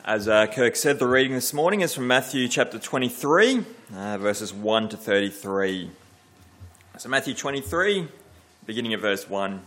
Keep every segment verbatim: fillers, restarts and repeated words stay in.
As uh, Kirk said, the reading this morning is from Matthew chapter twenty-three, uh, verses one to thirty-three. So Matthew twenty-three, beginning at verse one.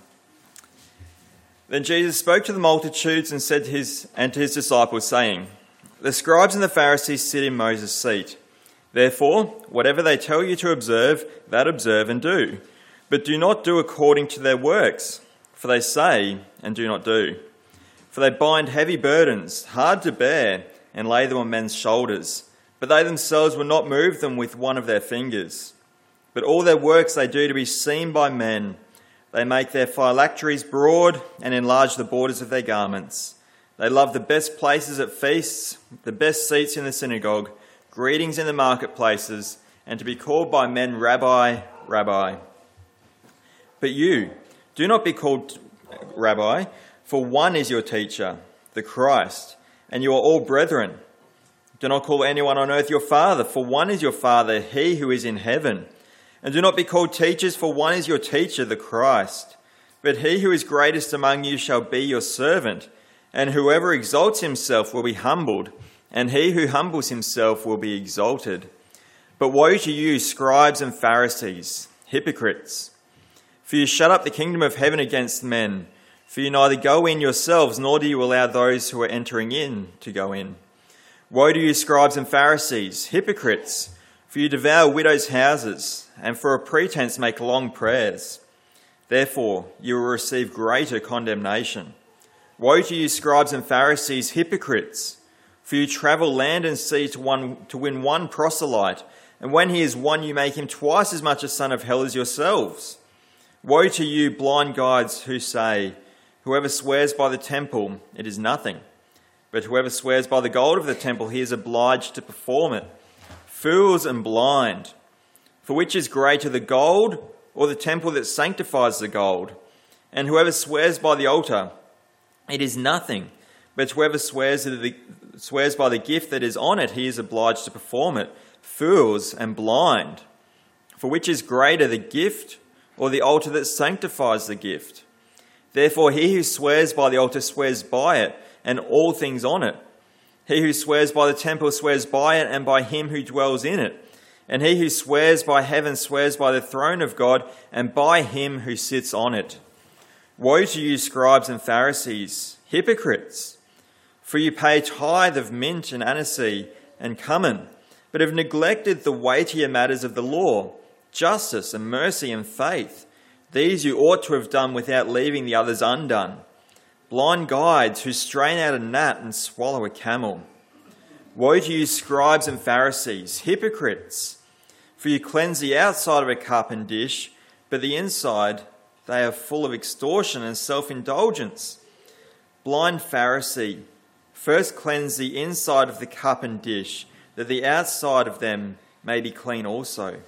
Then Jesus spoke to the multitudes and said to his and to his disciples, saying, "The scribes and the Pharisees sit in Moses' seat. Therefore, whatever they tell you to observe, that observe and do. But do not do according to their works, for they say and do not do. For they bind heavy burdens, hard to bear, and lay them on men's shoulders. But they themselves will not move them with one of their fingers. But all their works they do to be seen by men. They make their phylacteries broad and enlarge the borders of their garments. They love the best places at feasts, the best seats in the synagogue, greetings in the marketplaces, and to be called by men Rabbi, Rabbi. But you, do not be called Rabbi, for one is your teacher, the Christ, and you are all brethren. Do not call anyone on earth your father, for one is your Father, he who is in heaven. And do not be called teachers, for one is your teacher, the Christ. But he who is greatest among you shall be your servant, and whoever exalts himself will be humbled, and he who humbles himself will be exalted. But woe to you, scribes and Pharisees, hypocrites! For you shut up the kingdom of heaven against men. For you neither go in yourselves, nor do you allow those who are entering in to go in. Woe to you, scribes and Pharisees, hypocrites! For you devour widows' houses, and for a pretense make long prayers. Therefore you will receive greater condemnation. Woe to you, scribes and Pharisees, hypocrites! For you travel land and sea to, one, to win one proselyte, and when he is won you make him twice as much a son of hell as yourselves. Woe to you, blind guides, who say, whoever swears by the temple, it is nothing. But whoever swears by the gold of the temple, he is obliged to perform it. Fools and blind! For which is greater, the gold or the temple that sanctifies the gold? And whoever swears by the altar, it is nothing. But whoever swears, the, swears by the gift that is on it, he is obliged to perform it. Fools and blind! For which is greater, the gift or the altar that sanctifies the gift? Therefore he who swears by the altar swears by it, and all things on it. He who swears by the temple swears by it, and by him who dwells in it. And he who swears by heaven swears by the throne of God, and by him who sits on it. Woe to you, scribes and Pharisees, hypocrites! For you pay tithe of mint and aniseed and cumin, but have neglected the weightier matters of the law, justice and mercy and faith. These you ought to have done without leaving the others undone. Blind guides who strain out a gnat and swallow a camel. Woe to you, scribes and Pharisees, hypocrites! For you cleanse the outside of a cup and dish, but the inside they are full of extortion and self-indulgence. Blind Pharisee, first cleanse the inside of the cup and dish, that the outside of them may be clean also.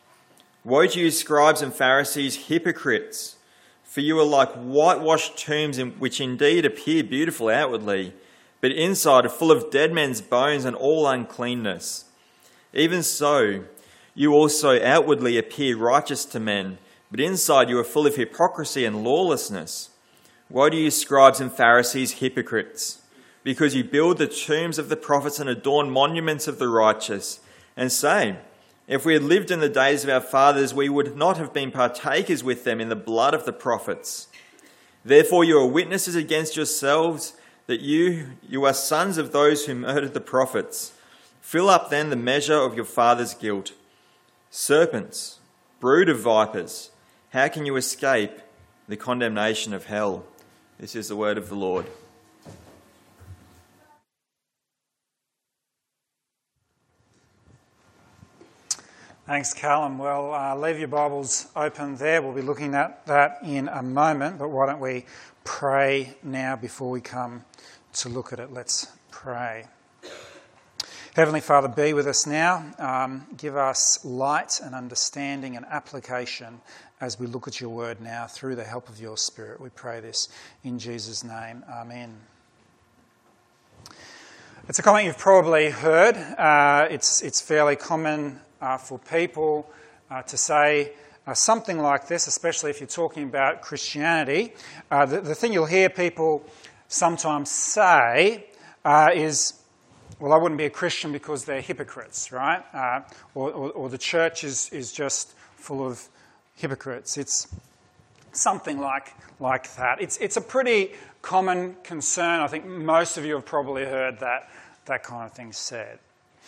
Woe to you, scribes and Pharisees, hypocrites! For you are like whitewashed tombs, which indeed appear beautiful outwardly, but inside are full of dead men's bones and all uncleanness. Even so, you also outwardly appear righteous to men, but inside you are full of hypocrisy and lawlessness. Woe to you, scribes and Pharisees, hypocrites! Because you build the tombs of the prophets and adorn monuments of the righteous, and say, if we had lived in the days of our fathers, we would not have been partakers with them in the blood of the prophets. Therefore you are witnesses against yourselves that you, you are sons of those who murdered the prophets. Fill up then the measure of your father's guilt. Serpents, brood of vipers, how can you escape the condemnation of hell? This is the word of the Lord. Thanks, Callum. Well, uh, leave your Bibles open there. We'll be looking at that in a moment, but why don't we pray now before we come to look at it? Let's pray. Heavenly Father, be with us now. Um, give us light and understanding and application as we look at your word now through the help of your Spirit. We pray this in Jesus' name. Amen. It's a comment you've probably heard. Uh, it's, it's fairly common Uh, for people uh, to say uh, something like this, especially if you're talking about Christianity. Uh, the, the thing you'll hear people sometimes say uh, is, well, I wouldn't be a Christian because they're hypocrites, right? Uh, or, or, or the church is, is just full of hypocrites. It's something like like that. It's it's a pretty common concern. I think most of you have probably heard that that kind of thing said.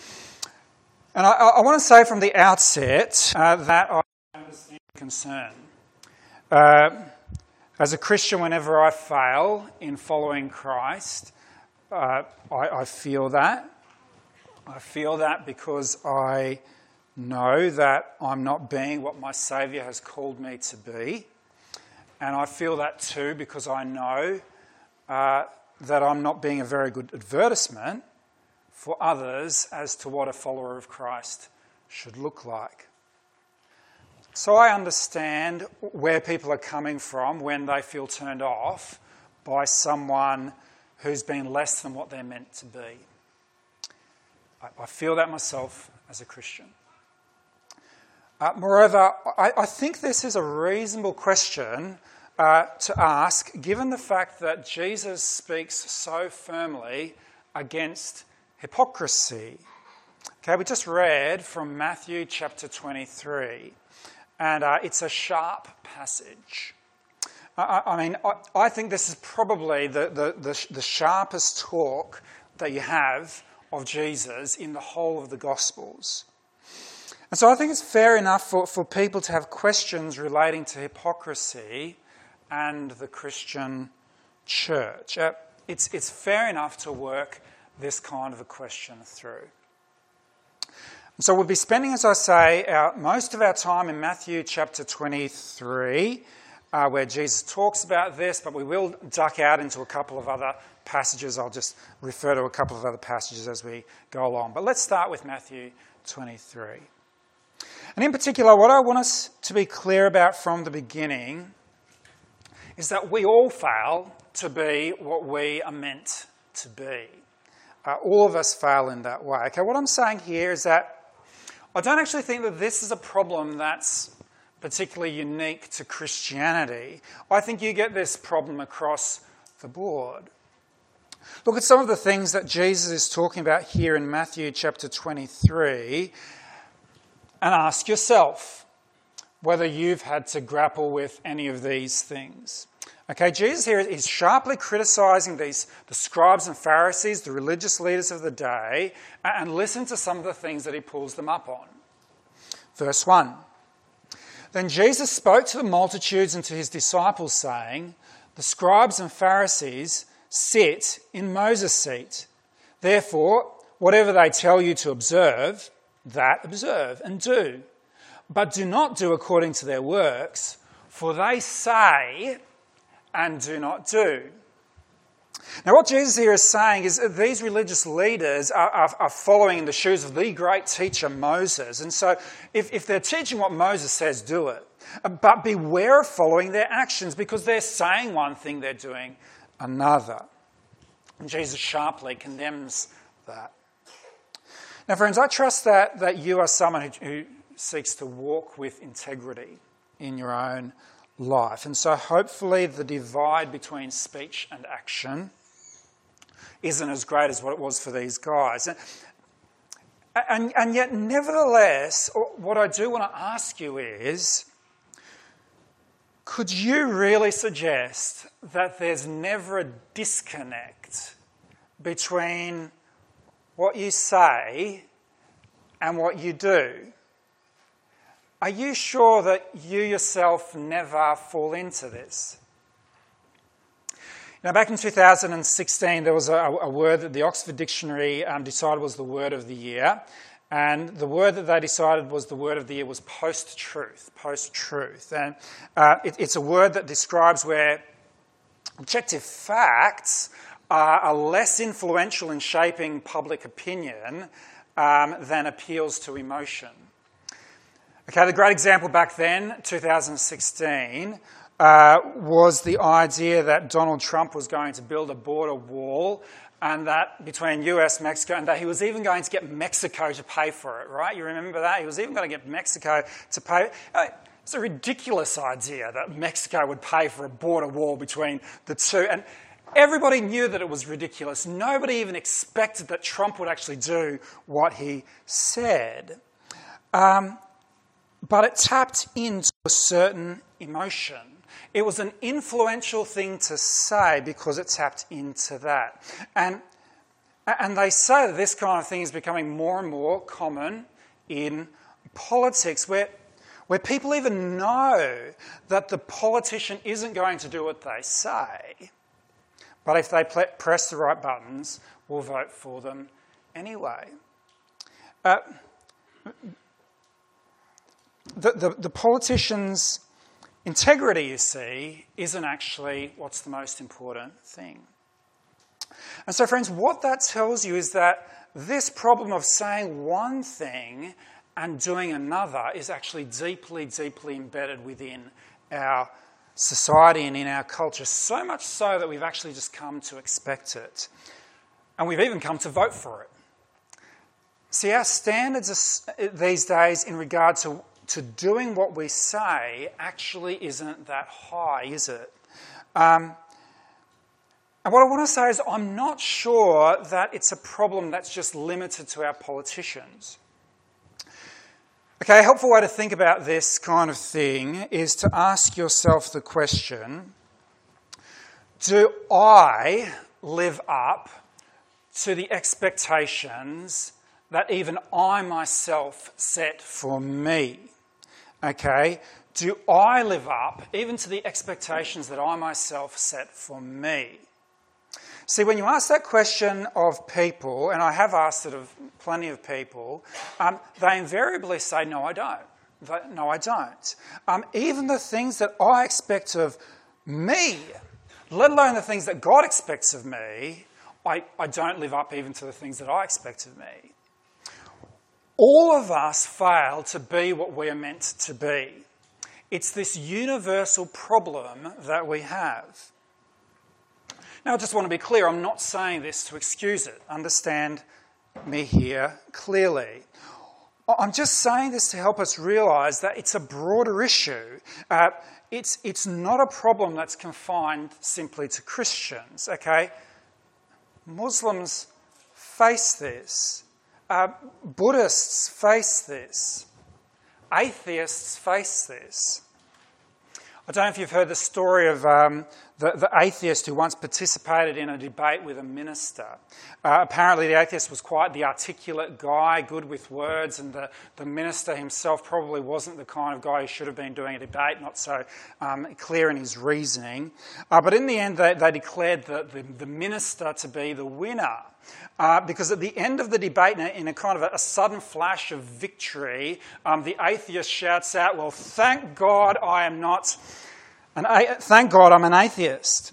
And I, I want to say from the outset uh, that I understand the concern. Uh, as a Christian, whenever I fail in following Christ, uh, I, I feel that. I feel that because I know that I'm not being what my Saviour has called me to be. And I feel that too because I know uh, that I'm not being a very good advertisement for others as to what a follower of Christ should look like. So I understand where people are coming from when they feel turned off by someone who's been less than what they're meant to be. I, I feel that myself as a Christian. Uh, moreover, I, I think this is a reasonable question uh, to ask, given the fact that Jesus speaks so firmly against hypocrisy. Okay, we just read from Matthew chapter twenty-three, and uh, it's a sharp passage. I, I mean, I, I think this is probably the, the, the, the sharpest talk that you have of Jesus in the whole of the Gospels. And so I think it's fair enough for, for people to have questions relating to hypocrisy and the Christian church. Uh, it's, it's fair enough to work this kind of a question through. And so we'll be spending, as I say, our, most of our time in Matthew chapter twenty-three, uh, where Jesus talks about this, but we will duck out into a couple of other passages. I'll just refer to a couple of other passages as we go along. But let's start with Matthew twenty-three. And in particular, what I want us to be clear about from the beginning is that we all fail to be what we are meant to be. Uh, all of us fail in that way. Okay, what I'm saying here is that I don't actually think that this is a problem that's particularly unique to Christianity. I think you get this problem across the board. Look at some of the things that Jesus is talking about here in Matthew chapter twenty-three and ask yourself whether you've had to grapple with any of these things. Okay, Jesus here is sharply criticising these, the scribes and Pharisees, the religious leaders of the day, and listen to some of the things that he pulls them up on. Verse one. Then Jesus spoke to the multitudes and to his disciples, saying, "The scribes and Pharisees sit in Moses' seat. Therefore, whatever they tell you to observe, that observe and do. But do not do according to their works, for they say and do not do." Now what Jesus here is saying is that these religious leaders are, are, are following in the shoes of the great teacher Moses. And so if, if they're teaching what Moses says, do it. But beware of following their actions, because they're saying one thing, they're doing another. And Jesus sharply condemns that. Now friends, I trust that, that you are someone who, who seeks to walk with integrity in your own life. And so hopefully the divide between speech and action isn't as great as what it was for these guys. And, and, and yet, nevertheless, what I do want to ask you is, could you really suggest that there's never a disconnect between what you say and what you do? Are you sure that you yourself never fall into this? Now, back in two thousand sixteen, there was a, a word that the Oxford Dictionary um, decided was the word of the year. And the word that they decided was the word of the year was post-truth, post-truth. And uh, it, it's a word that describes where objective facts are, are less influential in shaping public opinion um, than appeals to emotion. Okay, the great example back then, two thousand sixteen, uh, was the idea that Donald Trump was going to build a border wall, and that between U S, Mexico, and that he was even going to get Mexico to pay for it, right? You remember that? He was even going to get Mexico to pay. Uh, it's a ridiculous idea that Mexico would pay for a border wall between the two. And Everybody knew that it was ridiculous. Nobody even expected that Trump would actually do what he said. Um, but it tapped into a certain emotion. It was an influential thing to say because it tapped into that. And, and they say that this kind of thing is becoming more and more common in politics, where, where people even know that the politician isn't going to do what they say, but if they press the right buttons, we'll vote for them anyway. Uh, the, the, the politician's integrity, you see, isn't actually what's the most important thing. And so, friends, what that tells you is that this problem of saying one thing and doing another is actually deeply, deeply embedded within our society and in our culture, so much so that we've actually just come to expect it. And we've even come to vote for it. See, our standards are, these days in regard to, to doing what we say actually isn't that high, is it? Um, and what I want to say is I'm not sure that it's a problem that's just limited to our politicians. Okay, a helpful way to think about this kind of thing is to ask yourself the question, do I live up to the expectations that even I myself set for me? Okay, do I live up even to the expectations that I myself set for me? See, when you ask that question of people, and I have asked it of plenty of people, um, they invariably say, no, I don't. They, no, I don't. Um, even the things that I expect of me, let alone the things that God expects of me, I, I don't live up even to the things that I expect of me. All of us fail to be what we are meant to be. It's this universal problem that we have. Now, I just want to be clear, I'm not saying this to excuse it. Understand me here clearly. I'm just saying this to help us realise that it's a broader issue. Uh, it's, it's not a problem that's confined simply to Christians, okay? Muslims face this. Uh, Buddhists face this. Atheists face this. I don't know if you've heard the story of um, the, the atheist who once participated in a debate with a minister. Uh, apparently the atheist was quite the articulate guy, good with words, and the, the minister himself probably wasn't the kind of guy who should have been doing a debate, not so um, clear in his reasoning. Uh, but in the end, they, they declared the, the, the minister to be the winner. Uh, because at the end of the debate, in a, in a kind of a, a sudden flash of victory, um, the atheist shouts out, well, thank God I am not an a- thank God I'm an atheist.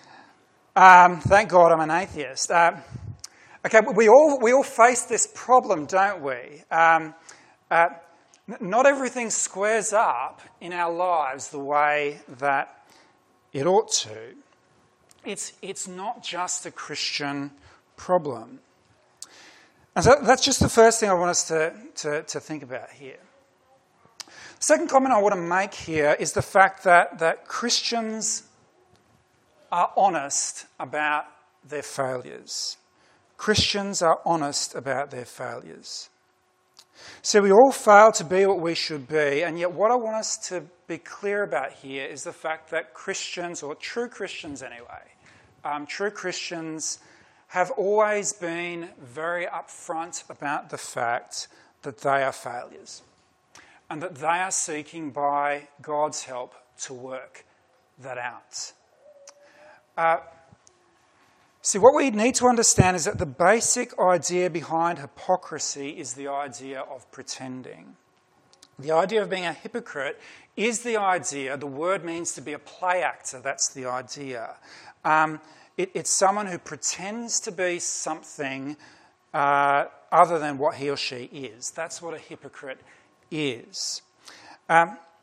Um, thank God I'm an atheist. Uh, okay, we all we all face this problem, don't we? Um, uh, not everything squares up in our lives the way that it ought to. It's it's not just a Christian problem. And so that's just the first thing I want us to, to, to think about here. The second comment I want to make here is the fact that, that Christians are honest about their failures. Christians are honest about their failures. So we all fail to be what we should be, and yet what I want us to be clear about here is the fact that Christians, or true Christians anyway, um, true Christians have always been very upfront about the fact that they are failures and that they are seeking by God's help to work that out. Uh, see, what we need to understand is that the basic idea behind hypocrisy is the idea of pretending. The idea of being a hypocrite is the idea, the word means to be a play actor, that's the idea. Um, It, it's someone who pretends to be something uh, other than what he or she is. That's what a hypocrite is. Um,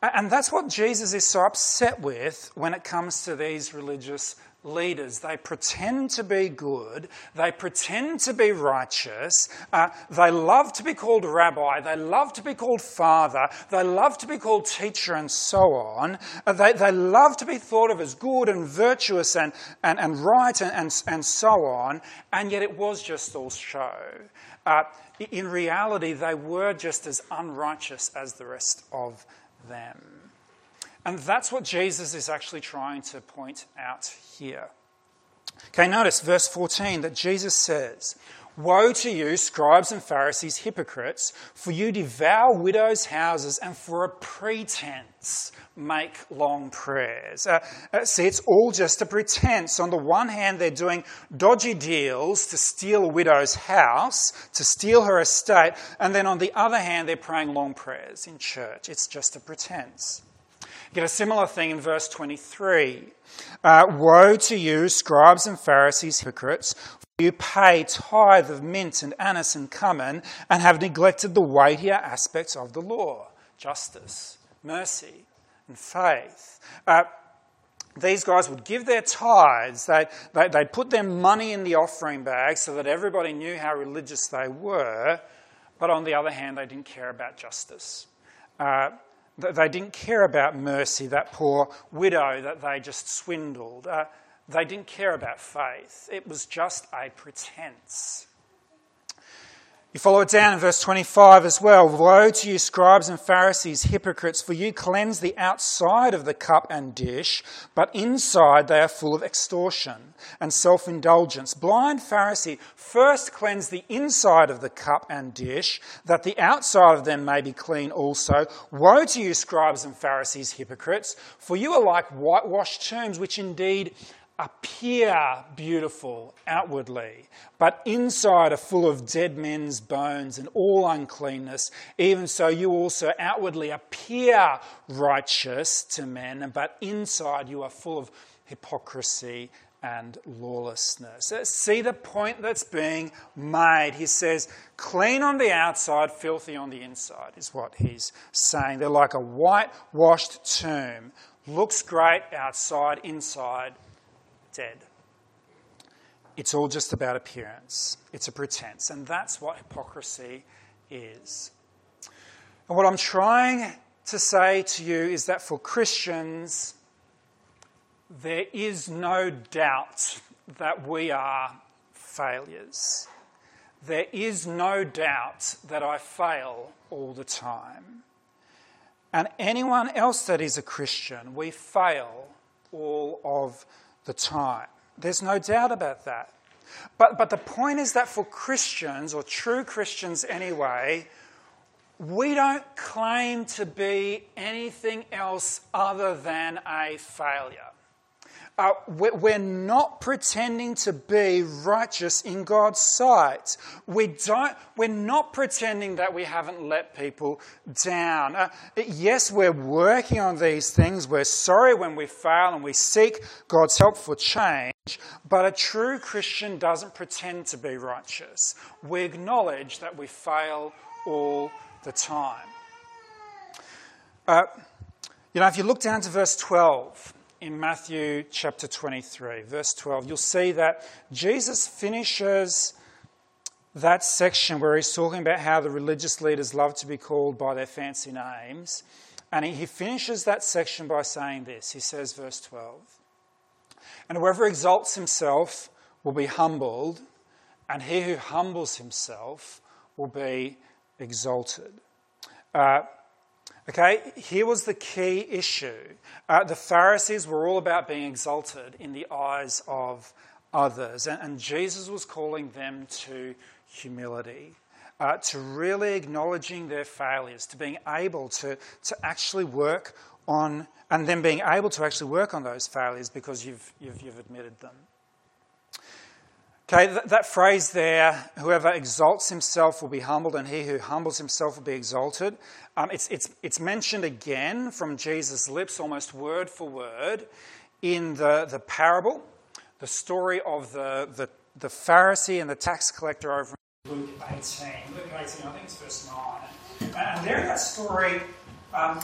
And that's what Jesus is so upset with when it comes to these religious leaders. They pretend to be good. They pretend to be righteous. Uh, they love to be called rabbi. They love to be called father. They love to be called teacher and so on. Uh, they, they love to be thought of as good and virtuous and, and, and right and, and, and so on. And yet it was just all show. Uh, in reality, they were just as unrighteous as the rest of them. And that's what Jesus is actually trying to point out here. Okay, notice verse fourteen that Jesus says, "Woe to you, scribes and Pharisees, hypocrites, for you devour widows' houses and for a pretense make long prayers." Uh, uh, see, it's all just a pretense. On the one hand, they're doing dodgy deals to steal a widow's house, to steal her estate, and then on the other hand, they're praying long prayers in church. It's just a pretense. You get a similar thing in verse twenty-three. Uh, "Woe to you, scribes and Pharisees, hypocrites, for you pay tithe of mint and anise and cumin and have neglected the weightier aspects of the law, justice, mercy, and faith." Uh, these guys would give their tithes. They'd, they'd put their money in the offering bag so that everybody knew how religious they were. But on the other hand, they didn't care about justice. Uh, They didn't care about mercy, that poor widow that they just swindled. Uh, they didn't care about faith. It was just a pretense. You follow it down in verse twenty-five as well. "Woe to you, scribes and Pharisees, hypocrites, for you cleanse the outside of the cup and dish, but inside they are full of extortion and self-indulgence. Blind Pharisee, first cleanse the inside of the cup and dish, that the outside of them may be clean also. Woe to you, scribes and Pharisees, hypocrites, for you are like whitewashed tombs, which indeed appear beautiful outwardly, but inside are full of dead men's bones and all uncleanness. Even so, you also outwardly appear righteous to men, but inside you are full of hypocrisy and lawlessness." See the point that's being made. He says, clean on the outside, filthy on the inside, is what he's saying. They're like a whitewashed tomb. Looks great outside, inside dead. It's all just about appearance. It's a pretense. And that's what hypocrisy is. And what I'm trying to say to you is that for Christians, there is no doubt that we are failures. There is no doubt that I fail all the time. And anyone else that is a Christian, we fail all of the time. There's no doubt about that. But, but the point is that for Christians, or true Christians anyway, we don't claim to be anything else other than a failure. Uh, we're not pretending to be righteous in God's sight. We don't, we're not pretending that we haven't let people down. Uh, yes, we're working on these things. We're sorry when we fail and we seek God's help for change. But a true Christian doesn't pretend to be righteous. We acknowledge that we fail all the time. Uh, you know, if you look down to verse twelve, in Matthew chapter twenty-three, verse twelve, you'll see that Jesus finishes that section where he's talking about how the religious leaders love to be called by their fancy names. And he finishes that section by saying this. He says, verse twelve, "And whoever exalts himself will be humbled, and he who humbles himself will be exalted." Uh, Okay, here was the key issue. Uh, the Pharisees were all about being exalted in the eyes of others, and, and Jesus was calling them to humility, uh, to really acknowledging their failures, to being able to, to actually work on, and then being able to actually work on those failures because you've, you've, you've admitted them. Okay, that, that phrase there, whoever exalts himself will be humbled and he who humbles himself will be exalted. Um, it's, it's, it's mentioned again from Jesus' lips, almost word for word, in the, the parable, the story of the, the, the Pharisee and the tax collector over in Luke eighteen. Luke eighteen, I think it's verse nine. And there in that story, um,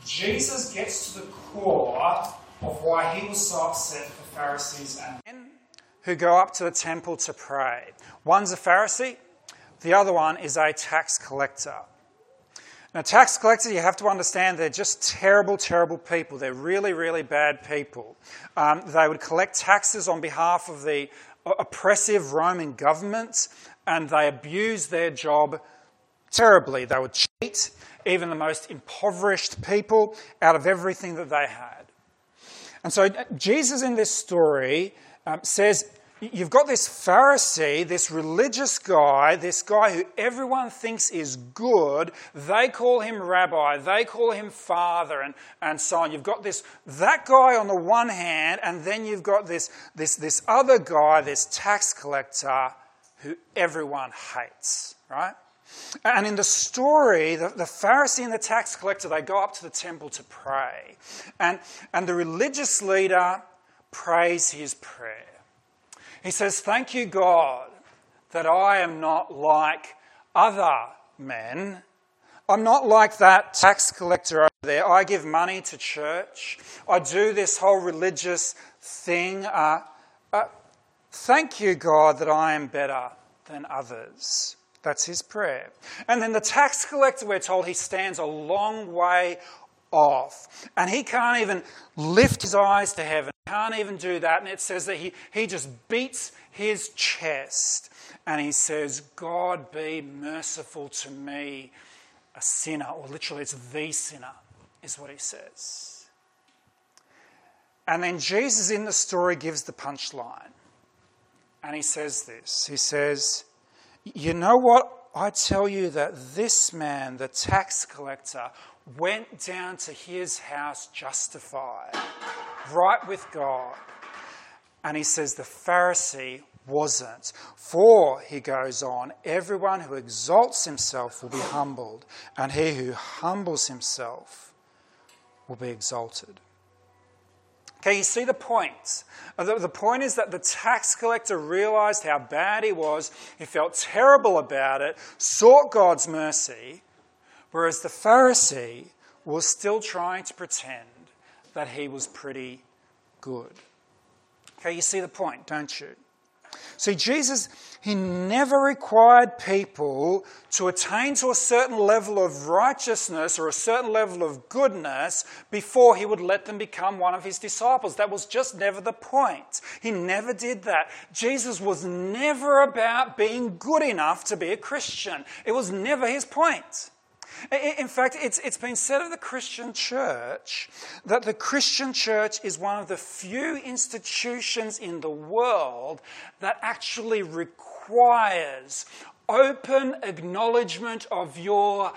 Jesus gets to the core of why he was so upset with the Pharisees and men who go up to the temple to pray. One's a Pharisee, the other one is a tax collector. Now, tax collectors, you have to understand, they're just terrible, terrible people. They're really, really bad people. Um, they would collect taxes on behalf of the oppressive Roman government, and they abused their job terribly. They would cheat even the most impoverished people out of everything that they had. And so Jesus in this story um, says, you've got this Pharisee, this religious guy, this guy who everyone thinks is good. They call him rabbi, they call him father, and, and so on. You've got this that guy on the one hand, and then you've got this, this, this other guy, this tax collector, who everyone hates, right? And in the story, the, the Pharisee and the tax collector, they go up to the temple to pray. And, and the religious leader prays his prayer. He says, thank you, God, that I am not like other men. I'm not like that tax collector over there. I give money to church. I do this whole religious thing. Uh, uh, thank you, God, that I am better than others. That's his prayer. And then the tax collector, we're told, he stands a long way off. And he can't even lift his eyes to heaven. Can't even do that. And it says that he, he just beats his chest and he says, God, be merciful to me, a sinner. Or literally, it's the sinner, is what he says. And then Jesus in the story gives the punchline. And he says this. He says, you know what? I tell you that this man, the tax collector, went down to his house justified, right with God. And he says the Pharisee wasn't. For, he goes on, everyone who exalts himself will be humbled, and he who humbles himself will be exalted. Okay, you see the point. The, the point is that the tax collector realised how bad he was, he felt terrible about it, sought God's mercy, whereas the Pharisee was still trying to pretend that he was pretty good. Okay, you see the point, don't you? See, Jesus, he never required people to attain to a certain level of righteousness or a certain level of goodness before he would let them become one of his disciples. That was just never the point. He never did that. Jesus was never about being good enough to be a Christian. It was never his point. In fact, it's, it's been said of the Christian church that the Christian church is one of the few institutions in the world that actually requires open acknowledgement of your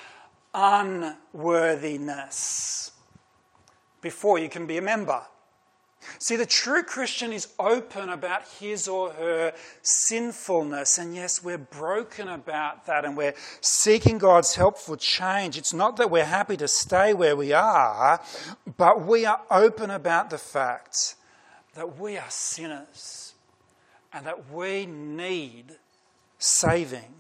unworthiness before you can be a member. See, the true Christian is open about his or her sinfulness. And yes, we're broken about that and we're seeking God's help for change. It's not that we're happy to stay where we are, but we are open about the fact that we are sinners and that we need saving.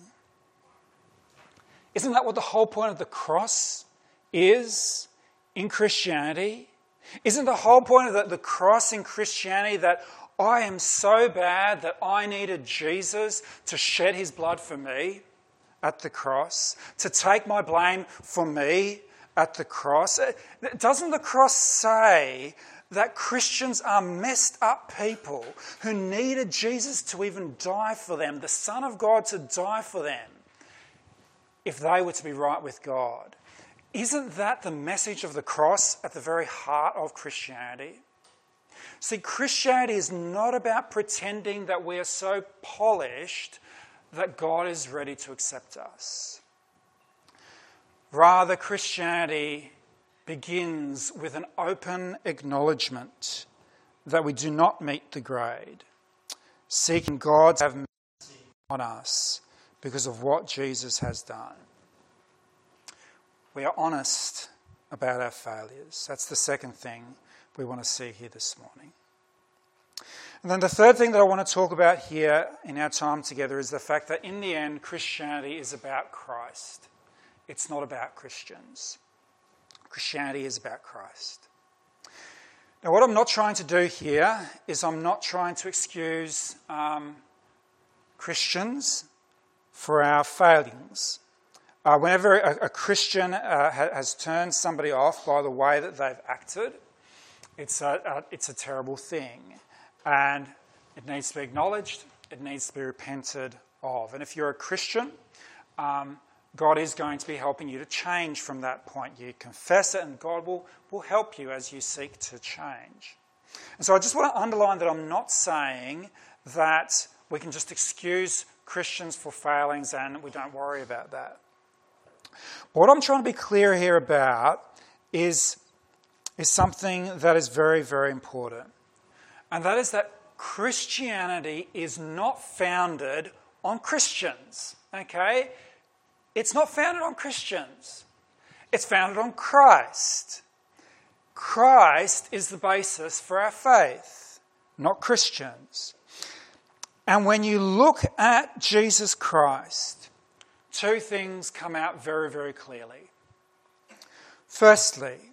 Isn't that what the whole point of the cross is in Christianity? Isn't the whole point of the, the cross in Christianity that I am so bad that I needed Jesus to shed his blood for me at the cross, to take my blame for me at the cross? Doesn't the cross say that Christians are messed up people who needed Jesus to even die for them, the Son of God to die for them, if they were to be right with God? Isn't that the message of the cross at the very heart of Christianity? See, Christianity is not about pretending that we are so polished that God is ready to accept us. Rather, Christianity begins with an open acknowledgement that we do not meet the grade, seeking God to have mercy on us because of what Jesus has done. We are honest about our failures. That's the second thing we want to see here this morning. And then the third thing that I want to talk about here in our time together is the fact that in the end, Christianity is about Christ. It's not about Christians. Christianity is about Christ. Now, what I'm not trying to do here is I'm not trying to excuse um, Christians for our failings. Uh, whenever a, a Christian uh, ha- has turned somebody off by the way that they've acted, it's a, a, it's a terrible thing. And it needs to be acknowledged, it needs to be repented of. And if you're a Christian, um, God is going to be helping you to change from that point. You confess it and God will, will help you as you seek to change. And so I just want to underline that I'm not saying that we can just excuse Christians for failings and we don't worry about that. But what I'm trying to be clear here about is, is something that is very, very important. And that is that Christianity is not founded on Christians, okay? It's not founded on Christians. It's founded on Christ. Christ is the basis for our faith, not Christians. And when you look at Jesus Christ, two things come out very, very clearly. Firstly,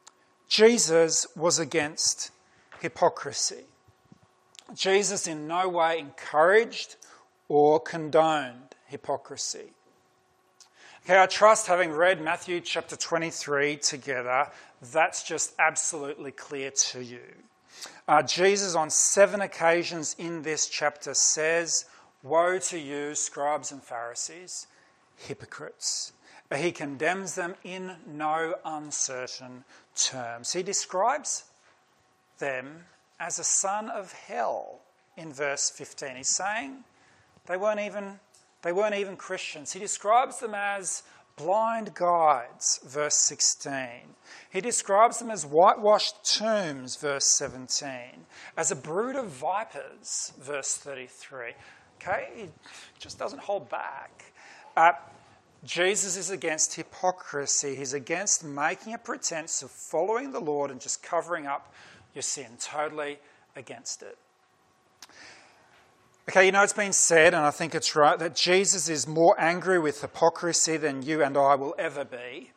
Jesus was against hypocrisy. Jesus in no way encouraged or condoned hypocrisy. Okay, I trust, having read Matthew chapter twenty-three together, that's just absolutely clear to you. Uh, Jesus on seven occasions in this chapter says, "Woe to you, scribes and Pharisees, hypocrites." But he condemns them in no uncertain terms. He describes them as a son of hell in verse fifteen. He's saying they weren't even... They weren't even Christians. He describes them as blind guides, verse sixteen. He describes them as whitewashed tombs, verse seventeen. As a brood of vipers, verse thirty-three. Okay, he just doesn't hold back. Uh, Jesus is against hypocrisy. He's against making a pretense of following the Lord and just covering up your sin. Totally against it. Okay, you know, it's been said, and I think it's right, that Jesus is more angry with hypocrisy than you and I will ever be.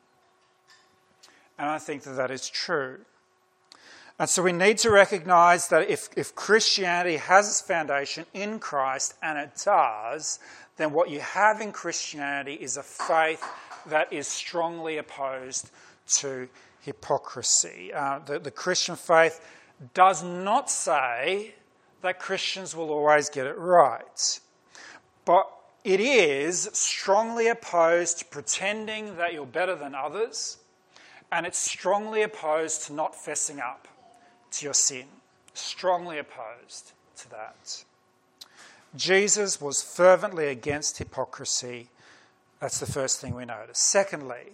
And I think that that is true. And so we need to recognise that if, if Christianity has its foundation in Christ, and it does, then what you have in Christianity is a faith that is strongly opposed to hypocrisy. Uh, the, the Christian faith does not say that Christians will always get it right. But it is strongly opposed to pretending that you're better than others, and it's strongly opposed to not fessing up to your sin. Strongly opposed to that. Jesus was fervently against hypocrisy. That's the first thing we notice. Secondly,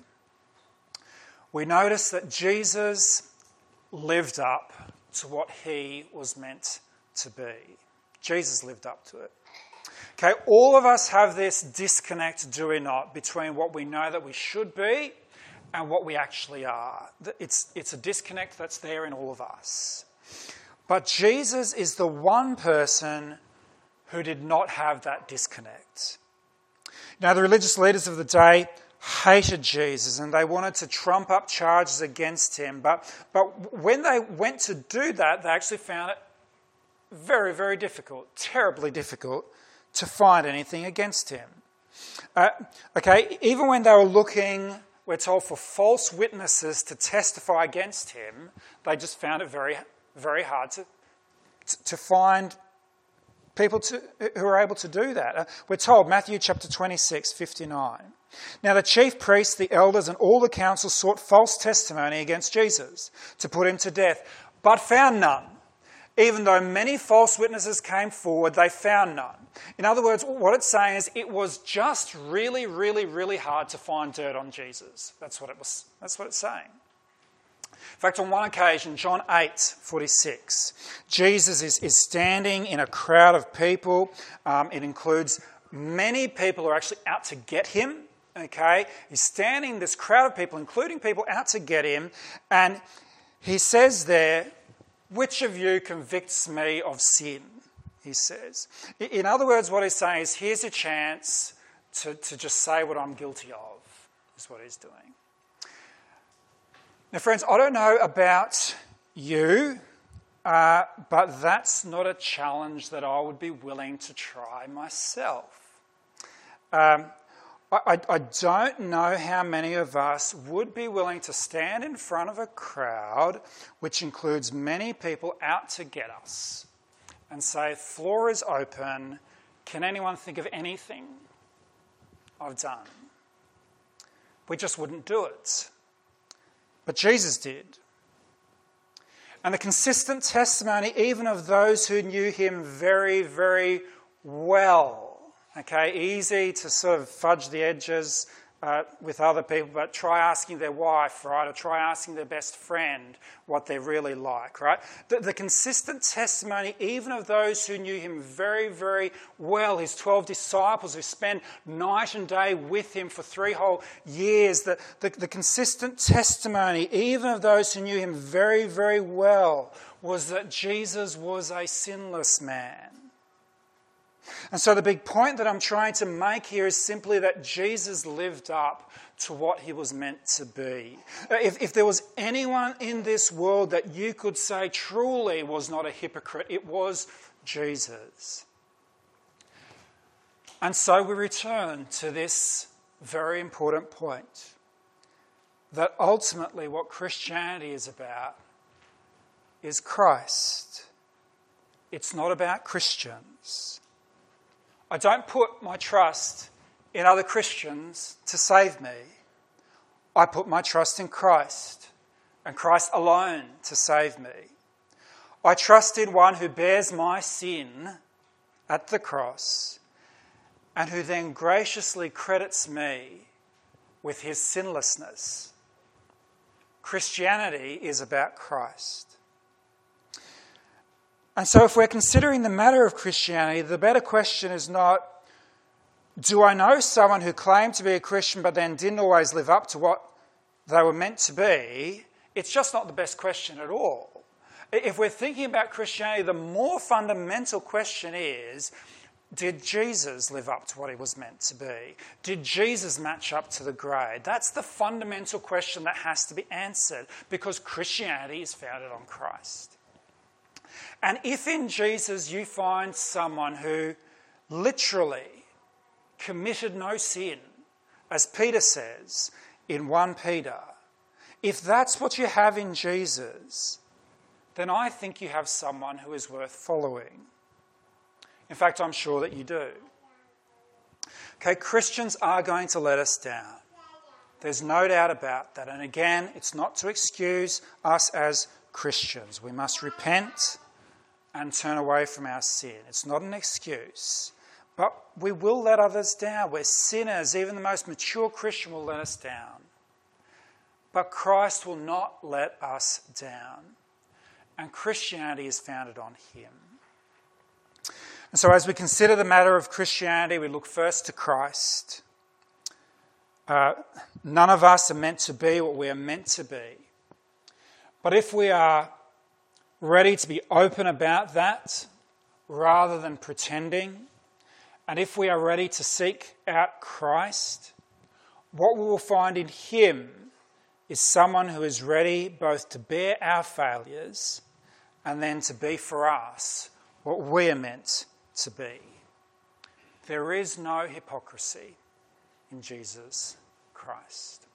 we notice that Jesus lived up to what he was meant to be. Jesus lived up to it. Okay, all of us have this disconnect, do we not, between what we know that we should be and what we actually are. It's, it's a disconnect that's there in all of us. But Jesus is the one person who did not have that disconnect. Now, the religious leaders of the day hated Jesus and they wanted to trump up charges against him. But, but when they went to do that, they actually found it very, very difficult, terribly difficult to find anything against him. Uh, okay, even when they were looking, we're told, for false witnesses to testify against him, they just found it very, very hard to, to find people to, who are able to do that. Uh, we're told, Matthew chapter twenty-six, fifty-nine. Now the chief priests, the elders, and all the council sought false testimony against Jesus to put him to death, but found none. Even though many false witnesses came forward, they found none. In other words, what it's saying is it was just really, really, really hard to find dirt on Jesus. That's what it was. That's what it's saying. In fact, on one occasion, John eight forty-six, Jesus is, is standing in a crowd of people. Um, it includes many people who are actually out to get him. Okay, he's standing, this crowd of people, including people out to get him, and he says there, "Which of you convicts me of sin?" he says. In other words, what he's saying is, here's a chance to, to just say what I'm guilty of, is what he's doing. Now, friends, I don't know about you, uh, but that's not a challenge that I would be willing to try myself. Um, I, I, I don't know how many of us would be willing to stand in front of a crowd, which includes many people out to get us, and say, floor is open, can anyone think of anything I've done? We just wouldn't do it. But Jesus did. And the consistent testimony, even of those who knew him very, very well, okay, easy to sort of fudge the edges uh, with other people, but try asking their wife, right, or try asking their best friend what they're really like, right? The, the consistent testimony, even of those who knew him very, very well, his twelve disciples who spent night and day with him for three whole years, the, the, the consistent testimony, even of those who knew him very, very well, was that Jesus was a sinless man. And so the big point that I'm trying to make here is simply that Jesus lived up to what he was meant to be. If, if there was anyone in this world that you could say truly was not a hypocrite, it was Jesus. And so we return to this very important point, that ultimately what Christianity is about is Christ. It's not about Christians. I don't put my trust in other Christians to save me. I put my trust in Christ, and Christ alone to save me. I trust in one who bears my sin at the cross and who then graciously credits me with his sinlessness. Christianity is about Christ. And so if we're considering the matter of Christianity, the better question is not, do I know someone who claimed to be a Christian but then didn't always live up to what they were meant to be? It's just not the best question at all. If we're thinking about Christianity, the more fundamental question is, did Jesus live up to what he was meant to be? Did Jesus match up to the grade? That's the fundamental question that has to be answered, because Christianity is founded on Christ. And if in Jesus you find someone who literally committed no sin, as Peter says in First Peter, if that's what you have in Jesus, then I think you have someone who is worth following. In fact, I'm sure that you do. Okay, Christians are going to let us down. There's no doubt about that. And again, it's not to excuse us as Christians. We must repent and turn away from our sin. It's not an excuse. But we will let others down. We're sinners. Even the most mature Christian will let us down. But Christ will not let us down. And Christianity is founded on him. And so as we consider the matter of Christianity, we look first to Christ. Uh, none of us are meant to be what we are meant to be. But if we are ready to be open about that rather than pretending, and if we are ready to seek out Christ, what we will find in him is someone who is ready both to bear our failures and then to be for us what we are meant to be. There is no hypocrisy in Jesus Christ.